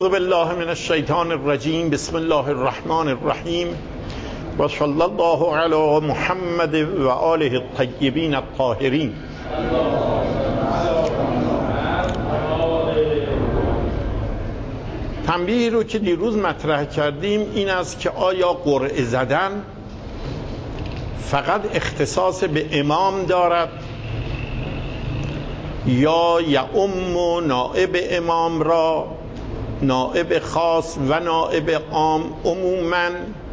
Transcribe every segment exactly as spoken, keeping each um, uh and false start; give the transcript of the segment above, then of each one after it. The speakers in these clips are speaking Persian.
اعوذ بالله من الشیطان الرجیم. بسم الله الرحمن الرحیم و صلی الله علی محمد و آله الطیبین الطاهرین. تنبیهی رو که دیروز مطرح کردیم این است که آیا قرعه زدن فقط اختصاص به امام دارد یا یعم و نائب امام را، نائب خاص و نائب عام عموما،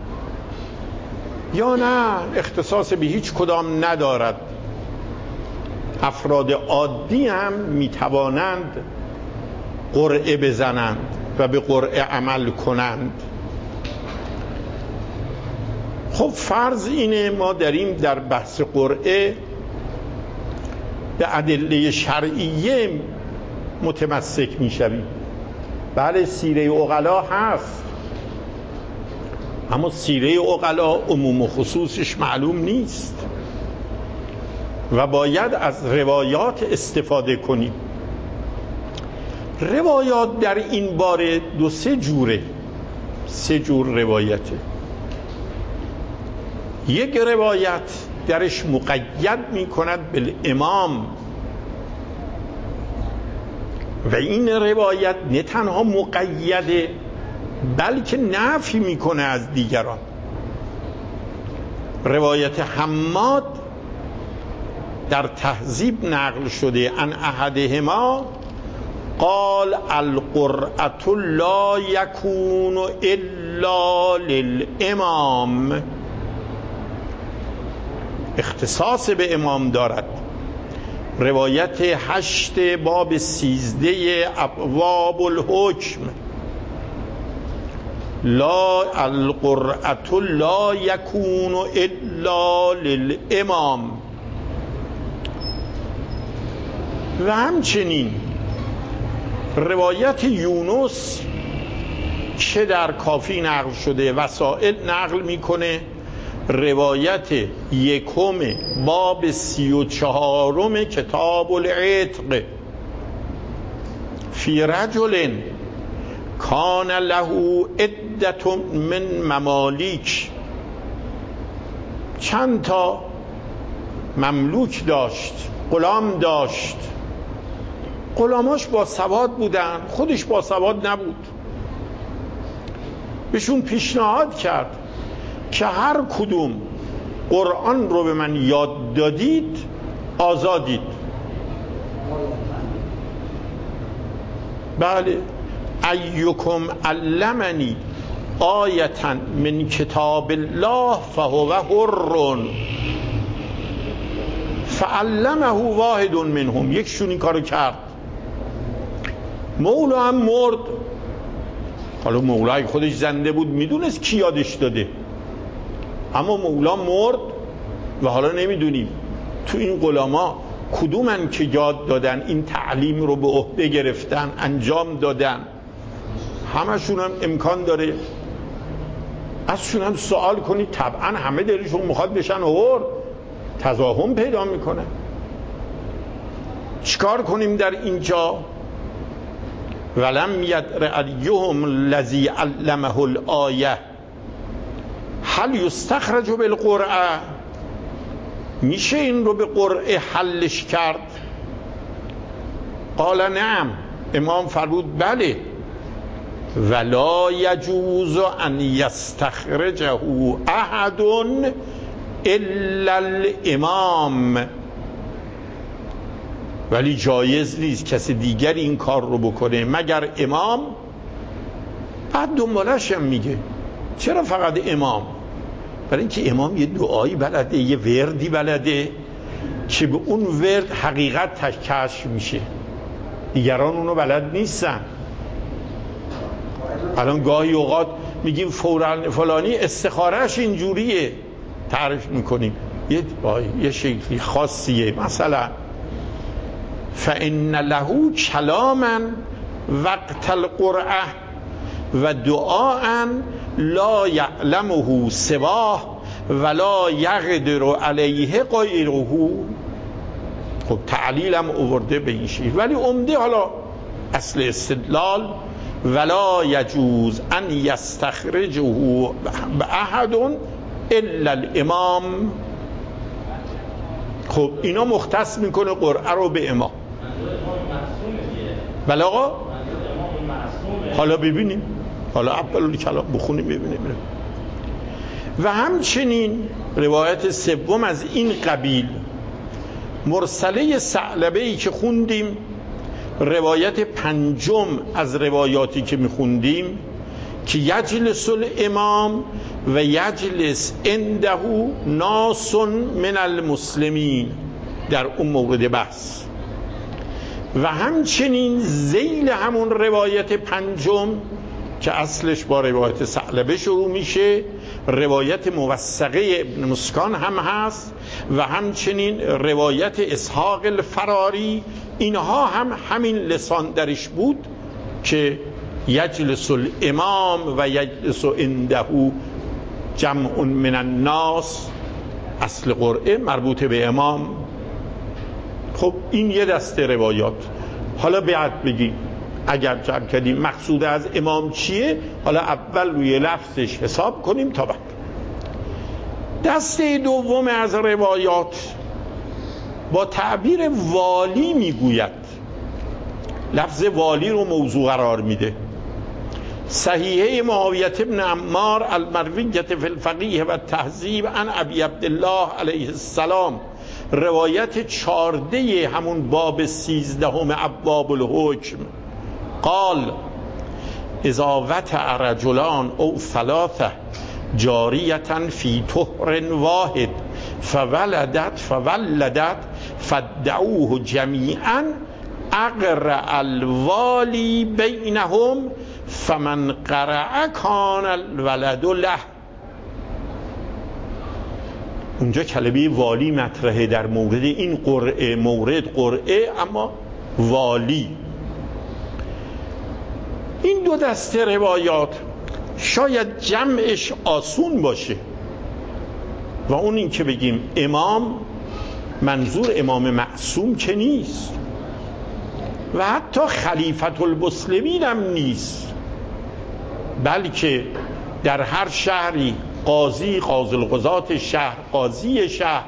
یا نه اختصاص به هیچ کدام ندارد. افراد عادی هم میتوانند قرعه بزنند و به قرعه عمل کنند. خب فرض اینه ما داریم در بحث قرعه به ادله شرعیه متمسک میشویم. بله سیره عقلا هست، اما سیره عقلا عموم و خصوصش معلوم نیست و باید از روایات استفاده کنیم. روایات در این باره دو سه جوره، سه جور روایته. یک روایت درش مقید می کند بالامام و این روایت نه تنها مقیده بلکه نفی میکنه از دیگران. روایت حماد در تهذیب نقل شده ان احدهما قال القرعة لا يكون الا للامام، اختصاص به امام دارد. روایت هشت باب سیزده ابواب الحکم لا القرعة لا يكون الا للامام. و همچنین روایت یونس که در کافی نقل شده وسائل نقل میکنه، روایت یکم باب سی و چهارم کتاب العتق فی رجل کان له عدت من ممالیک، چند تا مملوک داشت، غلام داشت، غلاماش با سواد بودن، خودش با سواد نبود. بهشون پیشنهاد کرد که هر کدوم قرآن رو به من یاد دادید آزادید. بله ایکم علمنی آیتا من کتاب الله فهو حر فعلمه واحد منهم. یکشون این کارو کرد. مولا هم مرد. حالا مولا اگه خودش زنده بود میدونست کی یادش داده، اما مولا مرد و حالا نمیدونیم تو این غلاما کدومن که یاد دادن این تعلیم رو به عهده گرفتن انجام دادن. همشون هم امکان داره ازشون هم سوال کنید، طبعا همه دلشون میخواد بشن اور تضاهم پیدا میکنه. چیکار کنیم در اینجا؟ ولم یدر ایهم الذی علمه الآیه هل یستخرج بالقرعه، میشه این رو به قرعه حلش کرد؟ قال نعم، امام فرمود بله. ولا یجوز ان یستخرجه احد الا الامام، ولی جایز نیست کسی دیگر این کار رو بکنه مگر امام. بعد دنبالش هم میگه چرا فقط امام؟ برای اینکه امام یه دعایی بلده، یه وردی بلده که به اون ورد حقیقت کشف میشه، دیگران اونو بلد نیستن. الان گاهی اوقات میگیم فلانی استخارهش اینجوریه، تعریف میکنیم یه یه شکلی خاصیه، مثلا فإن له کلاما وقت القرعه و دعاء لا یعلمه سواه ولا یقدر علیه غیره. خب تعلیلم آورده به این شیء، ولی عمده حالا اصل استدلال ولا یجوز ان یستخرجه احد الا الامام. خب اینا مختص میکنه قرعه رو به امام. بله آقا، حالا ببینیم، حالا اول کلام بخونیم ببینیم. و همچنین روایت سوم از این قبیل مرسله ثعلبه‌ای که خوندیم، روایت پنجم از روایاتی که میخوندیم که یجلس الامام و یجلس عنده ناس من المسلمین، در اون مورد بحث. و همچنین ذیل همون روایت پنجم که اصلش با روایت ثعلبه شروع میشه، روایت موثقه ابن مسکان هم هست و همچنین روایت اسحاق الفراری، اینها هم همین لسان درش بود که یجلس الامام و یجلس عنده جمع من الناس، اصل قرعه مربوط به امام. خب این یه دسته روایات. حالا بعد بگیم اگر جمع کردیم مقصود از امام چیه، حالا اول روی لفظش حساب کنیم تا بعد. دسته دوم از روایات با تعبیر والی میگوید، لفظ والی رو موضوع قرار میده. صحیحه معاویه بن عمار المرویه فی الفقیه و التهذیب عن ابی عبدالله علیه السلام، روایت چارده همون باب سیزدهم ابواب الحکم، قال اذا وطع رجلان او ثلاثه جاریه فی طهر واحد فولدت فولدت فدعوه جمیعا اقرع الوالی بینهم فمن قرع کان الولد له. اونجا کلمه والی مطرحه در مورد این قرعه، مورد قرعه اما والی. این دو دسته روایات شاید جمعش آسون باشه و اون این که بگیم امام منظور امام معصوم که نیست و حتی خلیفة المسلمین هم نیست، بلکه در هر شهری قاضی، قاضی القضات شهر، قاضی شهر،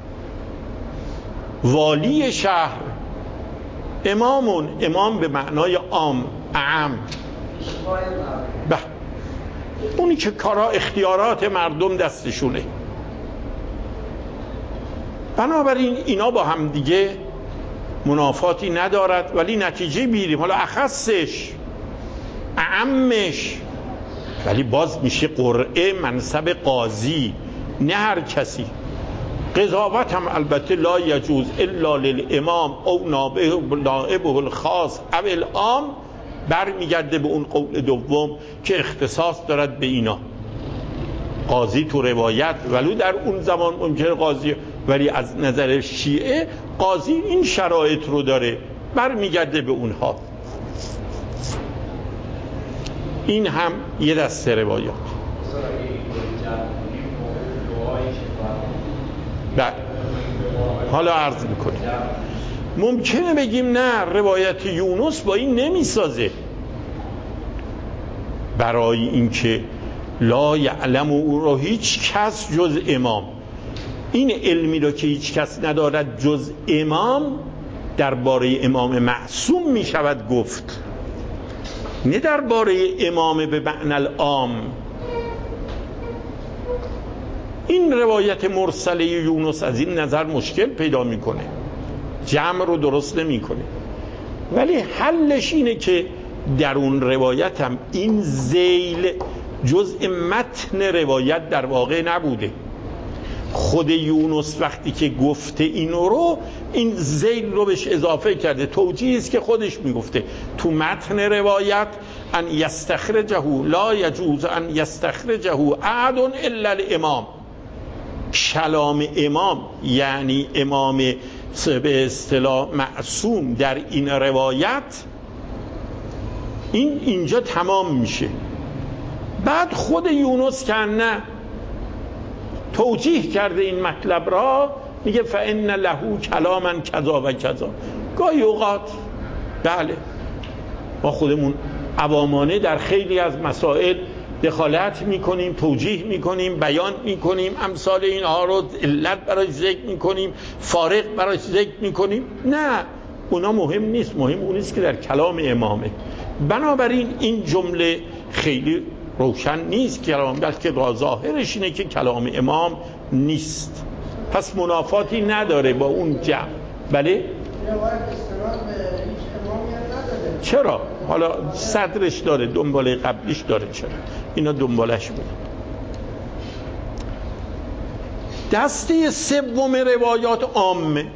والی شهر، امامون، امام به معنای عام، اعم، به اونی که کارا اختیارات مردم دستشونه. بنابراین اینا با هم دیگه منافاتی ندارد، ولی نتیجه بیریم. حالا اخصش، اعمش، ولی باز میشه قرعه منصب قاضی، نه هر کسی. قضاوت هم البته لا یجوز الا للامام او نائبه الخاص او العام، برمیگرده به اون قول دوم که اختصاص دارد به اینا. قاضی تو روایت ولو در اون زمان ممکنه قاضی، ولی از نظر شیعه قاضی این شرایط رو داره، برمیگرده به اونها. این هم یه دسته روایات. بله حالا عرض میکنیم. ممکنه بگیم نه، روایت یونس با این نمیسازه، برای اینکه لا یعلم او رو هیچ کس جز امام، این علمی رو که هیچ کس ندارد جز امام درباره امام معصوم می شود گفت، نه درباره امام به معنی العام. این روایت مرسله یونس از این نظر مشکل پیدا میکنه، جمع رو درست نمیکنه، ولی حلش اینه که در اون روایت هم این ذیل جزء متن روایت در واقع نبوده. خود یونس وقتی که گفته اینو رو، این ذیل رو بهش اضافه کرده، توجیهی است که خودش میگفته تو متن روایت ان یستخرجه لا یجوز ان یستخرجه احد الا الامام. کلام امام یعنی امام به اصطلاح معصوم در این روایت، این اینجا تمام میشه. بعد خود یونس که نه توجیه کرده این مطلب را، میگه فإن له کلاما کذا و کذا. گاهی اوقات بله ما خودمون عوامانه در خیلی از مسائل دخالت میکنیم، توجیه میکنیم، بیان میکنیم، امثال اینها رو علت براش ذکر میکنیم، فارق براش ذکر میکنیم. نه، اونا مهم نیست، مهم اون است که در کلام امامه. بنابراین این جمله خیلی روشن نیست کلام، بلکه ظاهرش اینه که کلام امام نیست، پس منافاتی نداره با اون جمع. بله؟ چرا؟ حالا صدرش داره، دنباله قبلیش داره، چرا؟ اینا دنبالش بود. دسته سوم روایات عامه،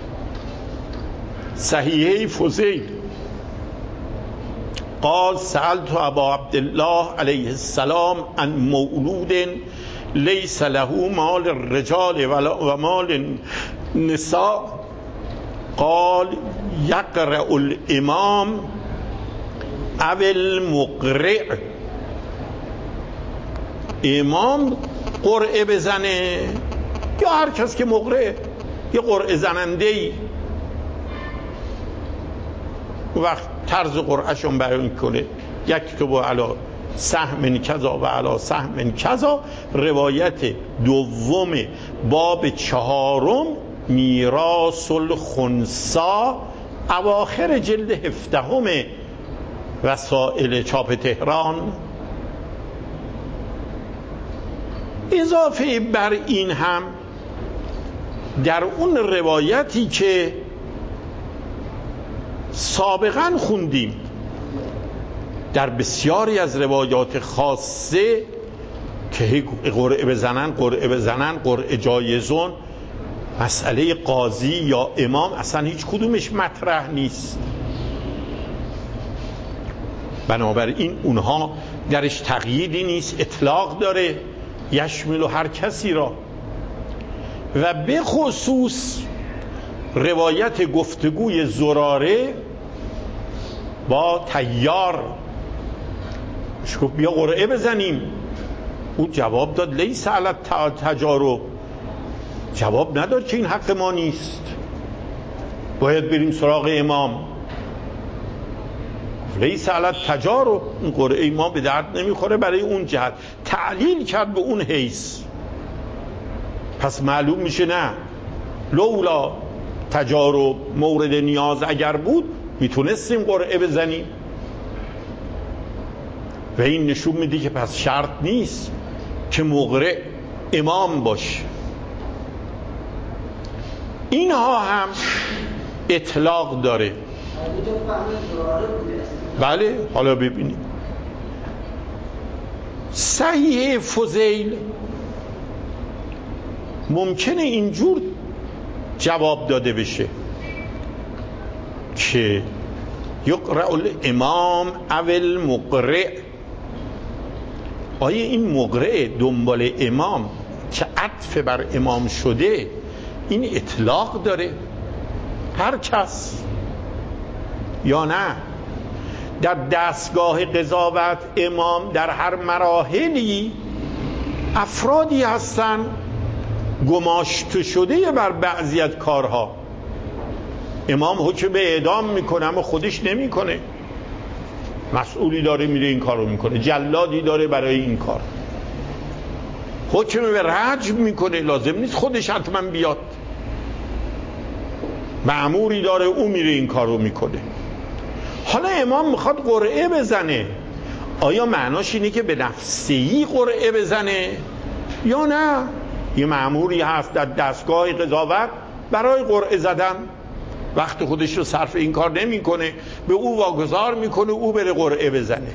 صحیحه فضیل قال سألت ابا عبدالله علیه السلام عن مولود لیس له مال الرجال و مال النساء قال یقرأ الامام او المقرئ. امام قرعه بزنه یا هر کس که مقرئ، یه قرعه زننده‌ای وقت طرز قرعهشون بیان کنه، یکتب علی سهم کذا و علی سهم کذا. روایت دوم باب چهارم میراث الخنسا، اواخر جلد هفدهم وسائل چاپ تهران. اضافه بر این هم در اون روایتی که سابقا خوندیم، در بسیاری از روایات خاصه که قرعه بزنن قرعه بزنن قرعه جایزون، مسئله قاضی یا امام اصلا هیچ کدومش مطرح نیست. بنابراین اونها درش تقییدی نیست، اطلاق داره، یشمل هر کسی را. و به خصوص روایت گفتگوی زراره با طیار، گفت بیا قرعه بزنیم، او جواب داد لیس علی التجارب، جواب نداد که این حق ما نیست، باید بریم سراغ امام. لیس علی التجارب، این قرعه ما به درد نمیخوره برای اون جهت، تعلیل کرد به اون حیث. پس معلوم میشه نه، لولا تجارب مورد نیاز اگر بود میتونستیم قرعه بزنیم. و این نشون میده که پس شرط نیست که مقرئ امام باشه. اینها هم اطلاق داره. بله، حالا ببینیم. صحیح فضیل ممکنه اینجور جواب داده بشه که یقرأ الامام او المقرئ. آیا این مقرئ دنبال امام که عطف بر امام شده این اطلاق داره هر کس یا نه؟ در دستگاه قضاوت امام در هر مراحلی افرادی هستن گماشته شده بر بعضی از کارها. امام حکم به اعدام میکنه اما خودش نمیکنه، مسئولی داره میره این کارو میکنه، جلادی داره برای این کار، حکم به رجم میکنه، لازم نیست خودش حتما بیاد، مأموری داره او میره این کارو میکنه. حالا امام میخواد قرعه بزنه، آیا معناش اینه که به نفسی قرعه بزنه یا نه؟ یه مأموری هست در دستگاه قضاوت برای قرعه زدن، وقت خودش رو صرف این کار نمیکنه، به او واگذار میکنه او بره قرعه بزنه.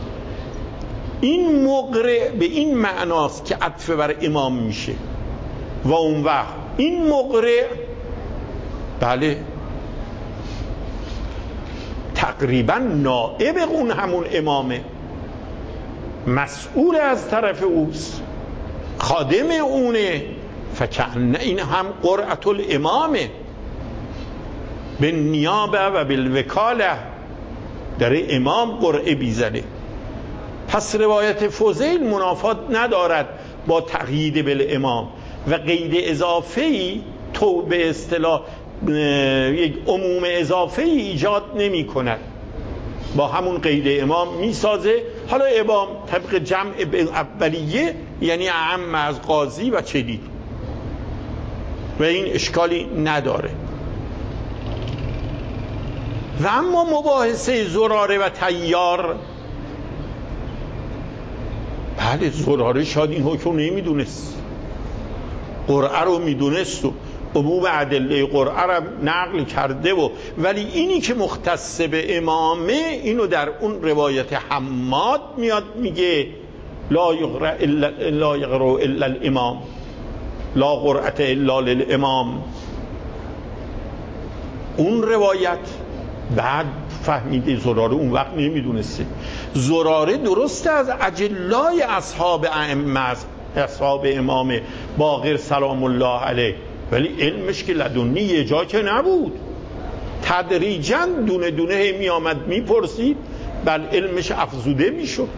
این مقرئ به این معناست که عطف بر امام میشه. و اون وقت این مقرئ بله تقریبا نائب اون همون امامه، مسئول از طرف اوست، خادم اونه. فکأن این هم قرعة الامامه به نیابه و بالوکاله، در امام قرعه بیزنه. پس روایت فضیل منافات ندارد با تقیید بالامام و قید اضافه‌ای تو به اصطلاح یک عموم اضافه‌ای ایجاد نمی کند. با همون قید امام میسازه. حالا امام طبق جمع اولیه یعنی اعم از قاضی و چدید و این اشکالی نداره. و اما مباحثه زراره و طیار، بله زراره شاید این حکم رو نمیدونست، قرعه رو میدونست و عموم ادله قرعه رو نقل کرده و ولی اینی که مختص به امامه اینو در اون روایت حماد میاد میگه لا یقرأ الا لا یقرأ الا الامام لا قرعه الا للامام. اون روایت بعد فهمیده زراره اون وقت نمیدونسته. زراره درسته از اجلای اصحاب ائمه است، اصحاب امام باقر سلام الله علیه، ولی علمش که لدنی یه جا که نبود، تدریجاً دونه دونه می آمد می پرسید، بل علمش افزوده می شد.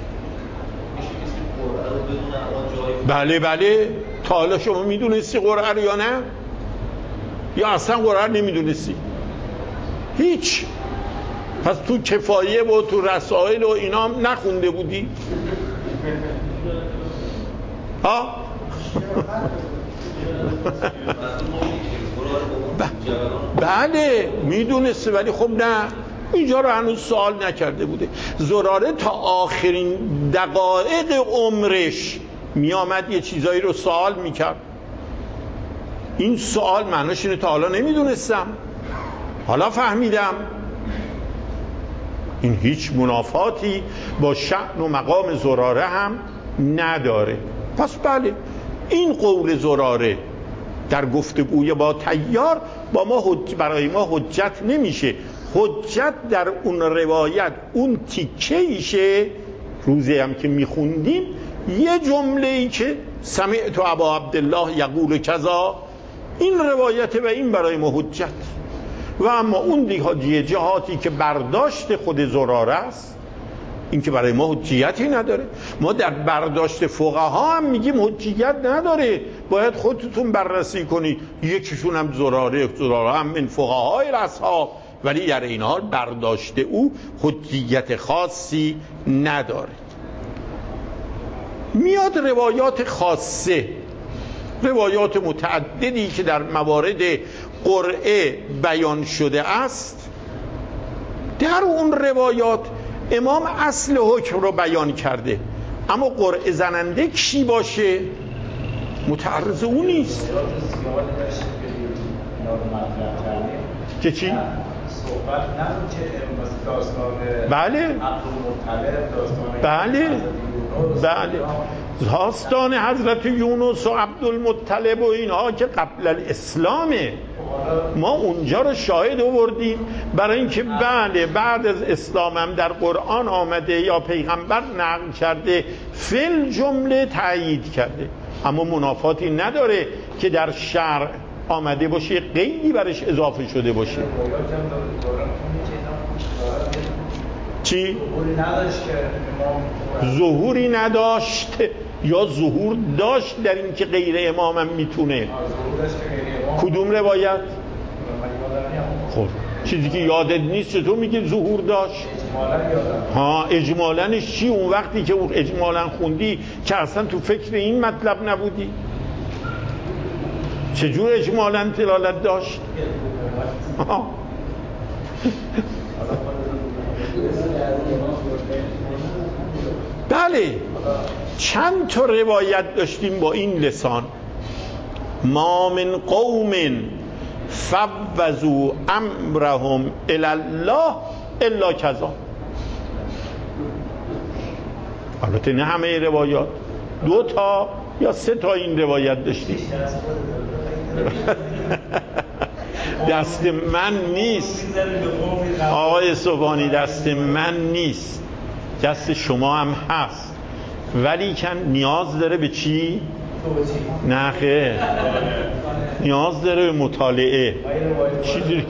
بله بله. تا حالا شما می دونستی قرعه رو یا نه؟ یا اصلا قرعه رو نمی دونستی؟ هیچ. پس تو کفایه و تو رسائل و اینا هم نخونده بودی؟ ها؟ بله میدونسته ولی خب نه، اینجا رو هنوز سوال نکرده بوده. زراره تا آخرین دقایق عمرش می آمد یه چیزایی رو سوال میکرد. این سوال معناش اینه تا حالا نمیدونستم، حالا فهمیدم. این هیچ منافاتی با شأن و مقام زراره هم نداره. پس بله این قول زراره در گفتگوی با طیار با ما حج... برای ما حجت نمیشه. حجت در اون روایت اون تیکه ایشه، روزی هم که میخوندیم یه جمله ای که سمعت ابا عبدالله یقول کذا، این روایت و این برای ما حجت. و اما اون دیگه جهاتی که برداشت خود زراره است این که برای ما حجیتی نداره. ما در برداشت فقها هم میگیم حجیت نداره، باید خودتون بررسی کنید. یکیشون هم زراره، زراره هم من فقهای اصحاب، ولی در این حال برداشت او حجیت خاصی نداره. میاد روایات خاصه، روایات متعددی که در موارد قرعه بیان شده است. در اون روایات امام اصل حکم رو بیان کرده، اما قرعه زننده کی باشه متعرض اون نیست. که چی؟ صحبت نبود که داستان بله عبدالمطلب، داستان بله بله داستان حضرت یونس و عبدالمطلب و اینها که قبل الاسلامه. ما اونجا رو شاهد آوردیم برای اینکه بله بعد از اسلام هم در قرآن آمده یا پیغمبر نقل کرده، فل جمله تایید کرده، اما منافاتی نداره که در شرع آمده باشه قیدی برش اضافه شده باشه. چی؟ ظهوری نداشت یا ظهور داشت در این که غیر امام هم میتونه. کدوم روایت؟ خب چیزی که یادت نیست تو میگی ظهور داشت. ها اجمالنش چی؟ اون وقتی که اون اجمالن خوندی که اصلا تو فکر این مطلب نبودی، چجور اجمالن دلالت داشت؟ بله چند تا روایت داشتیم با این لسان. ما من قوم فوضوا امرهم الی الله الا کذا. البته نه همه روایات، دو تا یا سه تا این روایت داشتیم. دست من نیست آقای صبحانی، دست من نیست، دست شما هم هست، ولی کن نیاز داره به چی؟ نه خیر، نیاز داره به مطالعه. چیزی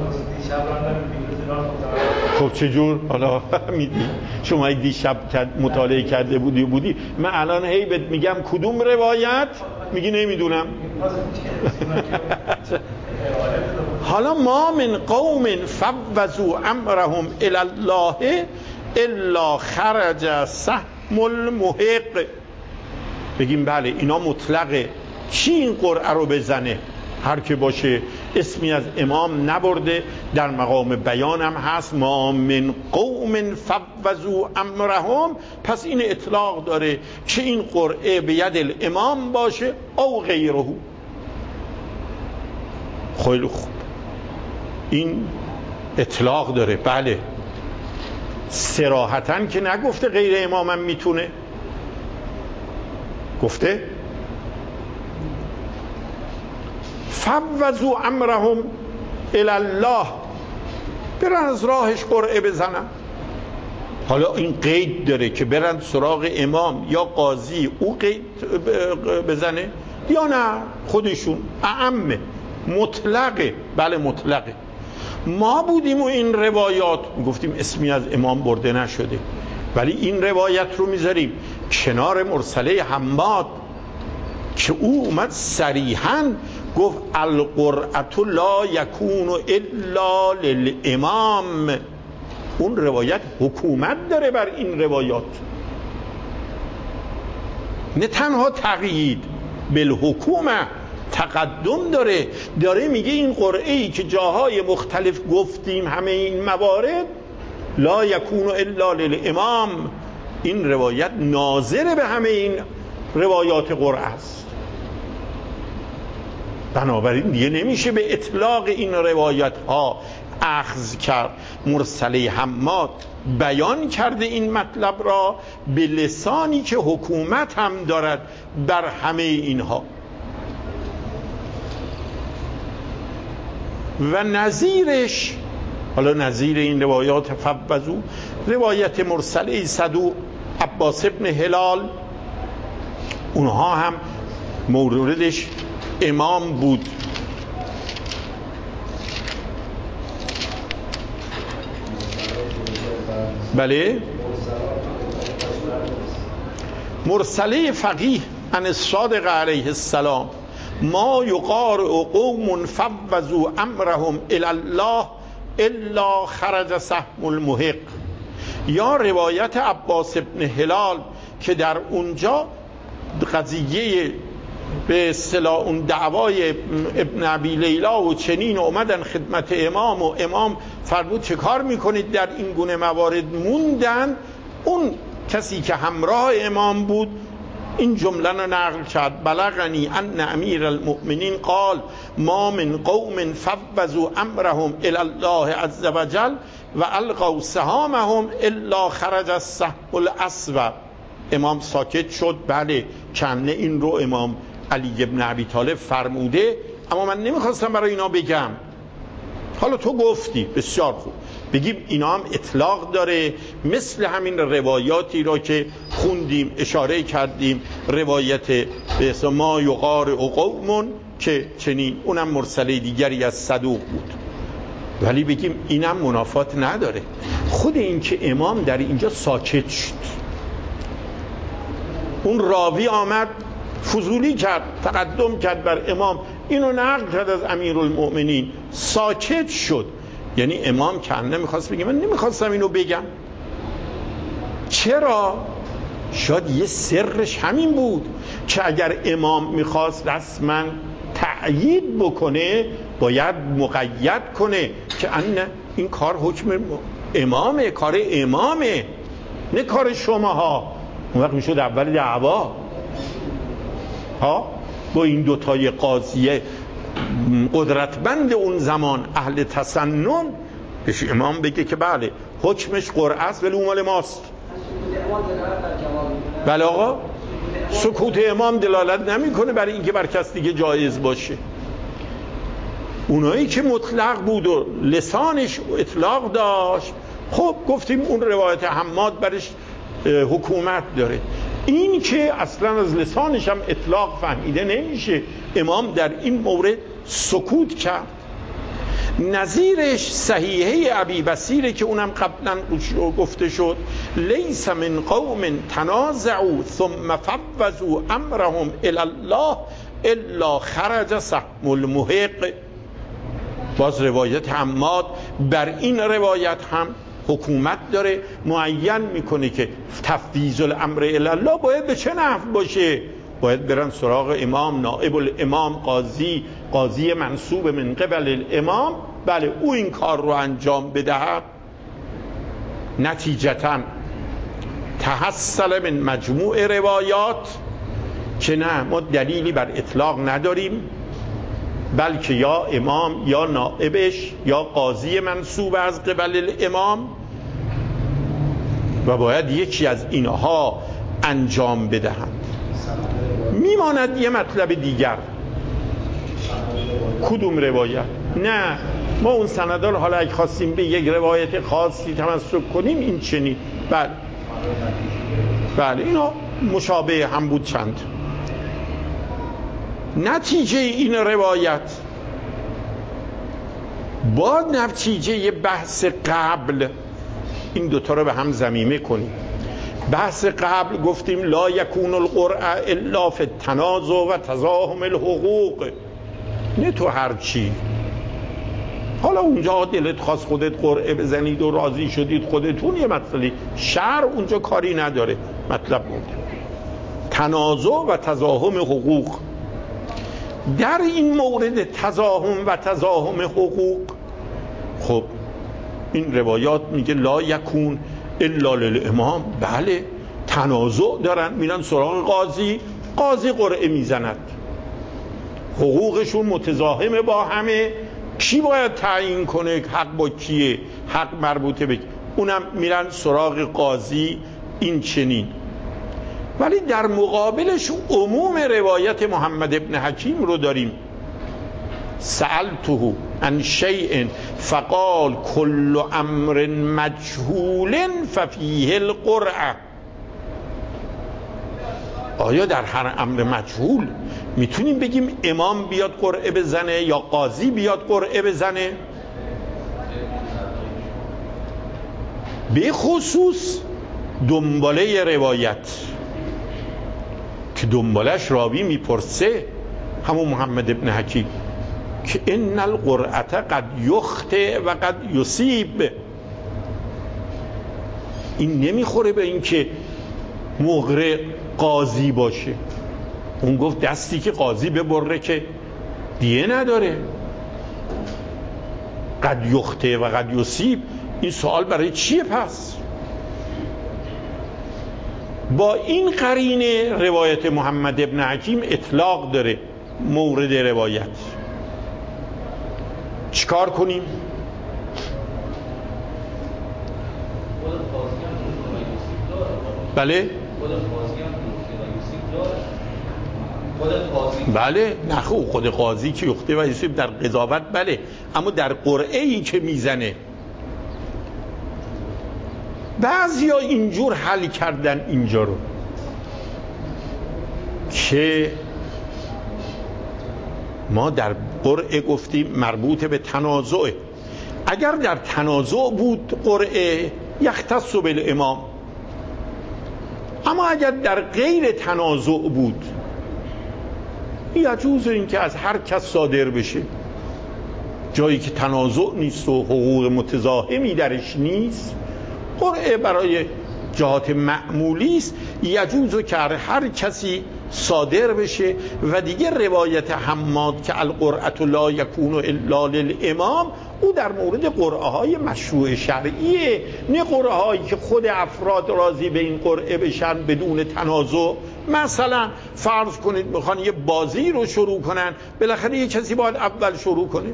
خب چجور؟ حالا میدی شما یک دیشب مطالعه کرده بودی بودی من الان هی بهت میگم کدوم روایت میگی نمیدونم. حالا ما من قوم فوضوا امرهم الی الله الا خرج سهم المحق. بگیم بله اینا مطلقه، کی این قرعه رو بزنه؟ هر که باشه، اسمی از امام نبرده، در مقام بیان هم هست ما من قوم فوضوا امرهم، پس این اطلاق داره که این قرعه به ید الامام باشه او غیره. خیلی خوب، این اطلاق داره. بله صراحتاً که نگفته غیر امامم میتونه، گفته فوضوا امرهم الی الله، برن از راهش قرعه بزنن. حالا این قید داره که برن سراغ امام یا قاضی او قید بزنه یا نه خودشون، اعمه، مطلقه. بله مطلقه. ما بودیم و این روایات گفتیم اسمی از امام برده نشده، ولی این روایت رو میذاریم کنار مرسله حماد که او اومد صریحاً گفت القرعة لا یکون الا للامام. اون روایت حکومت داره بر این روایات، نه تنها تقیید، بالحکومه تقدم داره. داره میگه این قرعه‌ای که جاهای مختلف گفتیم همه این موارد لا یکون الا للامام، این روایت ناظر به همه این روایات قرعه است. بنابراین دیگه نمیشه به اطلاق این روایت ها اخذ کرد. مرسله حماد بیان کرده این مطلب را به لسانی که حکومت هم دارد بر همه اینها. و نظیرش، حالا نظیر این روایات فوضو، روایت مرسله صدوق عباس ابن هلال، اونها هم موردش امام بود. بله مرسله فقیه عن الصادق علیه السلام ما یقارع قوم فوضوا امرهم الی الله الا خرج سهم المحق. یا روایت عباس ابن هلال که در اونجا قضیه به اصطلاح اون دعوای ابن ابی لیلا و چنین اومدن خدمت امام و امام فرمود چه کار میکنید در این گونه موارد، موندن. اون کسی که همراه امام بود این جمله رو نقل کرد بلغنی ان امیر المؤمنین قال ما من قوم فوضوا امرهم الی الله عز وجل و القوا سهامهم الا خرج السهم الاسود. امام ساکت شد. بله چنه این رو امام علی ابن ابی طالب فرموده، اما من نمیخواستم برای اینا بگم. حالا تو گفتی، بسیار خوب، بگیم اینا هم اطلاق داره، مثل همین روایاتی را که خوندیم اشاره کردیم، روایت به اسم ما یقارع قوم که چنین، اونم مرسله دیگری از صدوق بود. ولی بگیم اینم منافات نداره. خود این که امام در اینجا ساکت شد، اون راوی آمد فضولی کرد، تقدم کرد بر امام، اینو نقل کرد از امیرالمؤمنین، ساکت شد، یعنی امام کنه میخواست بگه من نمیخواستم اینو بگم. چرا؟ شاید یه سرش همین بود که اگر امام میخواست رسما تأیید بکنه باید مقید کنه که این کار حکم امامه، کار امامه، نه کار شماها. اون وقت میشد اول دعوا ها با این دوتای قاضیه قدرتمند اون زمان اهل تسنن، بهش امام بگه که بله حکمش قرعه است ولی اون مال ماست. بله آقا، سکوت امام دلالت نمیکنه برای اینکه بر کس دیگه جایز باشه. اونایی که مطلق بود و لسانش اطلاق داشت، خب گفتیم اون روایت حماد برش حکومت داره. این که اصلا از لسانش هم اطلاق فهمیده نمیشه، امام در این مورد سکوت کرد. نظیرش صحیحه ابی بصیره که اونم قبلا گفته شد لیس من قوم تنازعوا ثم فوضوا امرهم الی الله الا خرج سهم المحق. باز روایت حماد بر این روایت هم حکومت داره، معین میکنه که تفویض الامر الی الله باید به چه نحو باشه. باید برن سراغ امام، نائب الامام، قاضی، قاضی منصوب من قبل الامام، بله او این کار رو انجام بدهد. نتیجتاً تحصل من مجموع روایات که نه، ما دلیلی بر اطلاق نداریم، بلکه یا امام یا نائبش یا قاضی منصوب از قبل الامام و باید یکی از اینها انجام بدهند. میماند یه مطلب دیگر. کدوم روایت؟ نه، ما اون سندال حالا اگه خواستیم به یک روایت خاصی تمسک کنیم این چنین، بله بله اینا مشابه هم بود. چند نتیجه این روایت با نتیجه بحث قبل این دوتا رو به هم ضمیمه کنیم. بحث قبل گفتیم لا یکون القرء الا فی التنازع و تزاحم الحقوق، نه تو هرچی حالا اونجا دلت خواست خودت قرعه بزنید و راضی شدید خودتون یه مسئله، شرع اونجا کاری نداره. مطلب بود تنازع و تزاحم حقوق. در این مورد تزاحم و تزاحم حقوق خب این روایات میگه لا یکون الا للامام، بله تنازع دارن، میرن سراغ قاضی، قاضی قرعه میزند، حقوقشون متزاحم با همه، کی باید تعیین کنه حق با کیه، حق مربوطه به اونم میرن سراغ قاضی. این چنین. ولی در مقابلش عموم روایت محمد ابن حکیم رو داریم. سألته عن شیء فقال كل امر مجهول ففیه القرعه. آیا در هر امر مجهول میتونیم بگیم امام بیاد قرعه بزنه یا قاضی بیاد قرعه بزنه؟ به خصوص دنباله روایت که دنبالش راوی میپرسه همون محمد ابن حکیم که ان القرعه قد یخطئ و قد یصیب. این نمیخوره به این که مغرق قاضی باشه. اون گفت دستی که قاضی ببره که دیه نداره. قد یخطئ و قد یصیب، این سوال برای چیه پس؟ با این قرینه روایت محمد ابن حکیم اطلاق داره مورد روایت. چیکار کنیم؟ بله؟ بله نه خود قاضی که یخطئ و یصیب در قضاوت بله، اما در قرعه ای که میزنه بعضیا اینجور حل کردن اینجا رو که ما در قرعه گفتیم مربوط به تنازعه. اگر در تنازع بود قرعه یختص بالامام، اما اگر در غیر تنازع بود یجوز این که از هر کس صادر بشه. جایی که تنازع نیست و حقوق متزاحمی درش نیست، قرعه برای جهات معمولی است، یجوز که هر کسی صادر بشه. و دیگه روایت حماد که القرعه لا یکون الا للامام، او در مورد قرعه های مشروع شرعیه، نه قرعه هایی که خود افراد راضی به این قرعه بشن بدون تنازع. مثلا فرض کنید میخوان یه بازی رو شروع کنن، بالاخره یه کسی باید اول شروع کنه.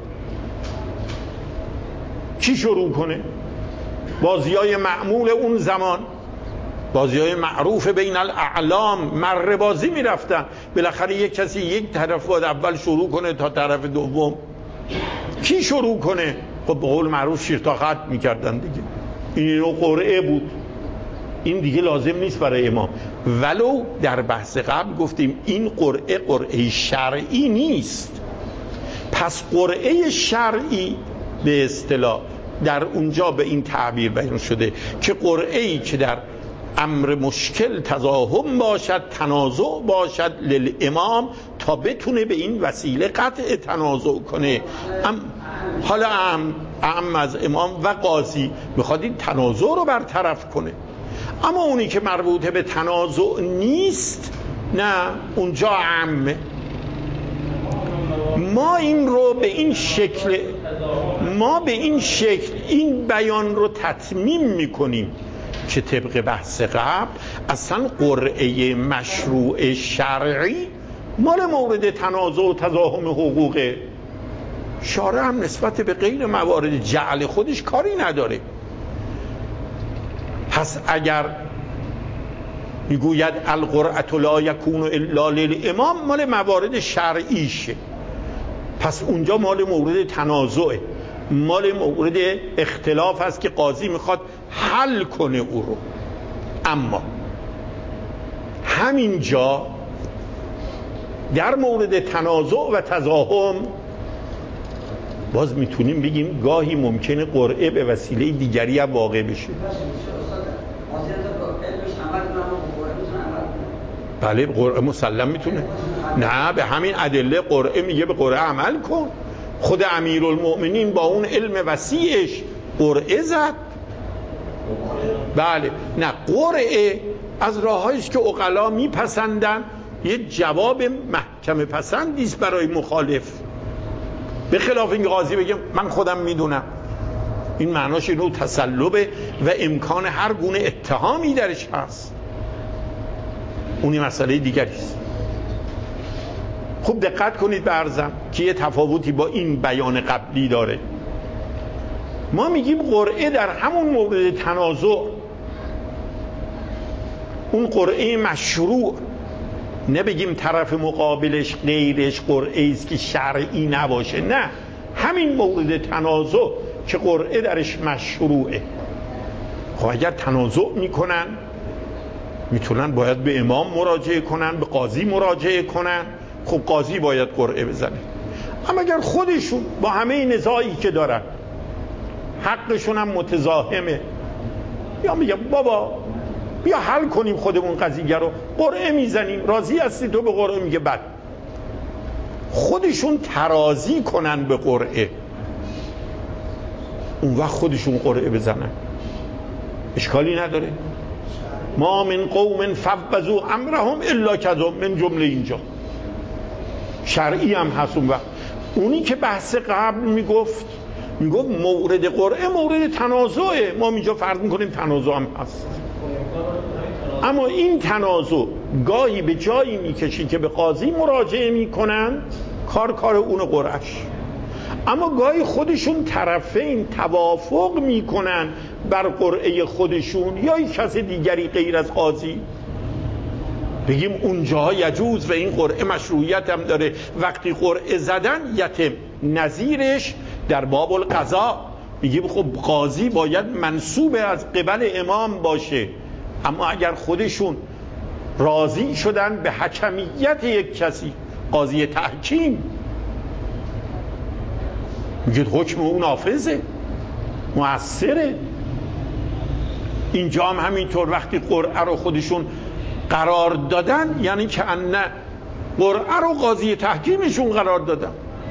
کی شروع کنه؟ بازی های معمول اون زمان، بازی های معروف بین الاعلام، مره بازی می رفتن، بالاخره یک کسی یک طرف باید اول شروع کنه تا طرف دوم. کی شروع کنه؟ خب به قول معروف شیر تا خط می کردن دیگه. این قرعه بود، این دیگه لازم نیست برای امام. ولو در بحث قبل گفتیم این قرعه قرعه شرعی نیست. پس قرعه شرعی به اصطلاح در اونجا به این تعبیر بیان شده که قرعه‌ای که در امر مشکل تزاحم باشد، تنازع باشد للامام، تا بتونه به این وسیله قطع تنازع کنه. ام حالا اعم اعم از امام و قاضی میخواد این تنازع رو برطرف کنه. اما اونی که مربوطه به تنازع نیست، نه اونجا عامه. ما این رو به این شکل ما به این شکل این بیان رو تتمیم میکنیم که طبق بحث قبل اصلا قرعه مشروع شرعی مال مورد تنازع و تضاهم حقوقه. شارع هم نسبت به غیر موارد جعل خودش کاری نداره. پس اگر میگوید القرعة لا یکون الا للامام، مال موارد شرعیشه، پس اونجا مال مورد تنازعه، مال مورد اختلاف است که قاضی میخواد حل کنه او رو. اما همینجا در مورد تنازع و تضاهم باز میتونیم بگیم گاهی ممکنه قرعه به وسیله دیگری هم واقع بشه. بله قرعه مسلم میتونه. نه به همین ادله قرعه میگه به قرعه عمل کن. خود امیرالمؤمنین با اون علم وسیعش قرعه زد. بله نه قرعه از راهایی است که عقلا میپسندن، یه جواب محکم پسندی است برای مخالف، به خلاف این قاضی بگه من خودم میدونم. این معناش اینو تسلبه و امکان هر گونه اتهامی درش هست. اونی مسئله دیگری است. خوب دقت کنید به عرضم که یه تفاوتی با این بیان قبلی داره. ما میگیم قرعه در همون مورد تنازع، اون قرعه مشروع، نه بگیم طرف مقابلش غیرش قرعه است که شرعی نباشه، نه همین مورد تنازع که قرعه درش مشروعه. خب اگر تنازع میکنن میتونن باید به امام مراجعه کنن، به قاضی مراجعه کنن. خب قاضی باید قرعه بزنه. اما اگر خودشون با همه نزاعی که دارن حقشون هم متزاحمه، یا میگه بابا بیا حل کنیم خودمون قضیه رو، قرعه میزنیم، راضی هستی تو به قرعه؟ میگه بد. خودشون ترازی کنن به قرعه، اون وقت خودشون قرعه بزنن، اشکالی نداره. ما من قوم فوضوا امرهم الا کذا، من جمله اینجا شرعی هم هست. اون وقت اونی که بحث قبل میگفت میگفت مورد قرعه مورد تنازعه، ما اینجا فرض میکنیم تنازع هم هست. اما این تنازع گاهی به جایی میکشی که به قاضی مراجعه میکنن، کار کار اون قرعش. اما گاهی خودشون طرفین توافق میکنن بر قرعه خودشون یا یک کس دیگری غیر از قاضی، بگیم اونجا یجوز و این قرعه مشروعیت هم داره. وقتی قرعه زدن یتم نظیرش در باب القضا، میگیم خب قاضی باید منصوب از قبل امام باشه. اما اگر خودشون راضی شدن به حکمیت یک کسی، قاضی تحکیم، میگید حکم اون نافذه، مؤثره. اینجا هم همینطور وقتی قرعه رو خودشون قرار دادن، یعنی که ان قرعه رو قاضی تحکیمشون قرار دادن.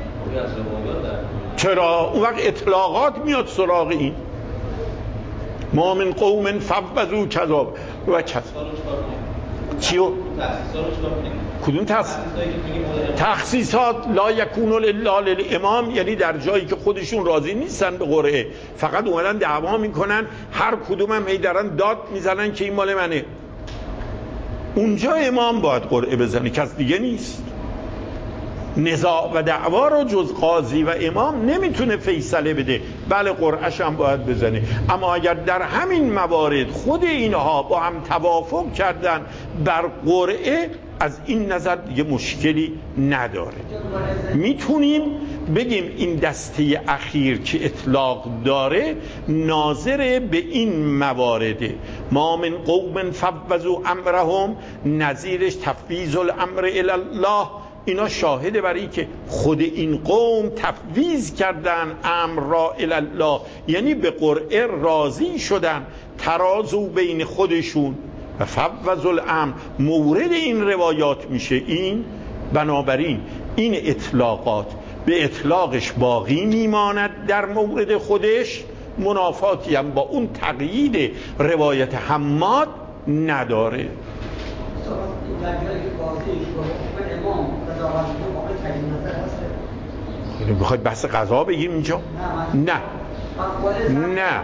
چرا؟ اون وقت اطلاقات میاد سراغ این ما من قوم فوضوا کذا و کذا. چیو؟ کدوم تخصیص؟ تخصیصات لا یکون الا للامام، یعنی در جایی که خودشون راضی نیستن به قرعه، فقط اومدن دعوا میکنن، هر کدوم هم هیدرن داد میزنن که این مال منه. اونجا امام باید قرعه بزنه، کس دیگه نیست. نزاع و دعوا رو جز قاضی و امام نمیتونه فیصله بده. بله قرعه‌ش هم باید بزنه. اما اگر در همین موارد خود اینها با هم توافق کردن بر قرعه، از این نظر دیگه مشکلی نداره. میتونیم بگیم این دسته اخیر که اطلاق داره ناظر به این موارده. ما من قوم فوضوا امرهم، نظیرش تفویض الامر الی الله. اینا شاهده برای که خود این قوم تفویض کردن امر را الی الله، یعنی به قرعه راضی شدن، ترازو بین خودشون و فوض الامر. مورد این روایات میشه این. بنابراین این اطلاقات به اطلاقش باقی میماند در مورد خودش، منافاتی هم با اون تقیید روایت حماد نداره. بخواید بحث قضا بگیم اینجا؟ نه نه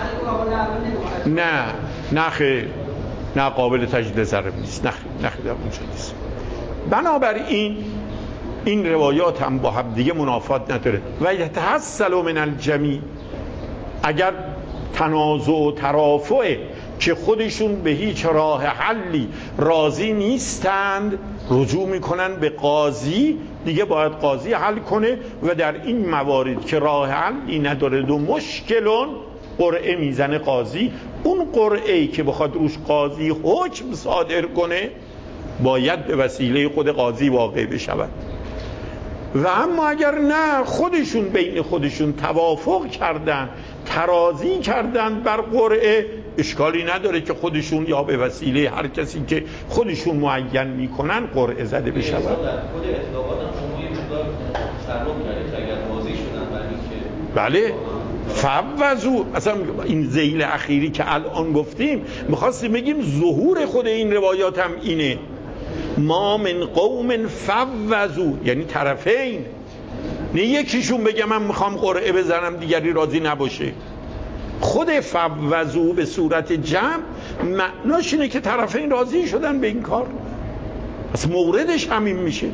نه نه خیر، نه قابل تجدید ضرر نیست، نه نه در اونجا نیست. بنابراین این روایات هم با هم دیگه منافات نداره. و یتحصل من الجمیع، اگر تنازع و ترافع که خودشون به هیچ راه حلی راضی نیستند، رجوع میکنن به قاضی، دیگه باید قاضی حل کنه. و در این موارد که راه حلی نداره دو مشکلون، قرعه میزنه قاضی. اون قرعه‌ای که بخواد روش قاضی حکم صادر کنه باید به وسیله خود قاضی واقع بشود. و اما اگر نه، خودشون بین خودشون توافق کردن، ترازی کردن بر قرعه، اشکالی نداره که خودشون یا به وسیله هر کسی که خودشون معین میکنن قرعه زده بشود. خود اطلاقات هم شما یه مقدار تسلم کردید که اگر راضی شدن برای که بله فوضو، اصلا این ذیل اخیری که الان گفتیم میخواستیم بگیم ظهور خود این روایات هم اینه، ما من قوم فوضو، یعنی طرفین، نه یکیشون بگه من میخوام قرعه بزنم دیگری راضی نباشه. خود فوضو به صورت جمع معناش اینه که طرفین راضی شدن به این کار، پس موردش همین میشه.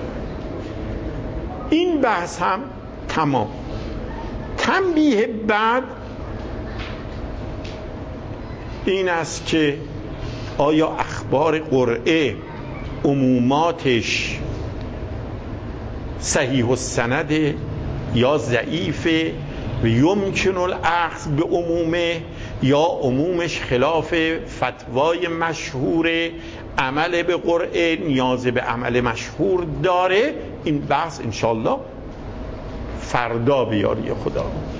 این بحث هم تمام. تنبیه بعد این است که آیا اخبار قرعه عموماتش صحیح السند یا ضعیف و یمکن الاخذ به عمومه، یا عمومش خلاف فتوای مشهور عمل به قرعه نیاز به عمل مشهور داره؟ این بحث انشالله فردا بیاری خدا.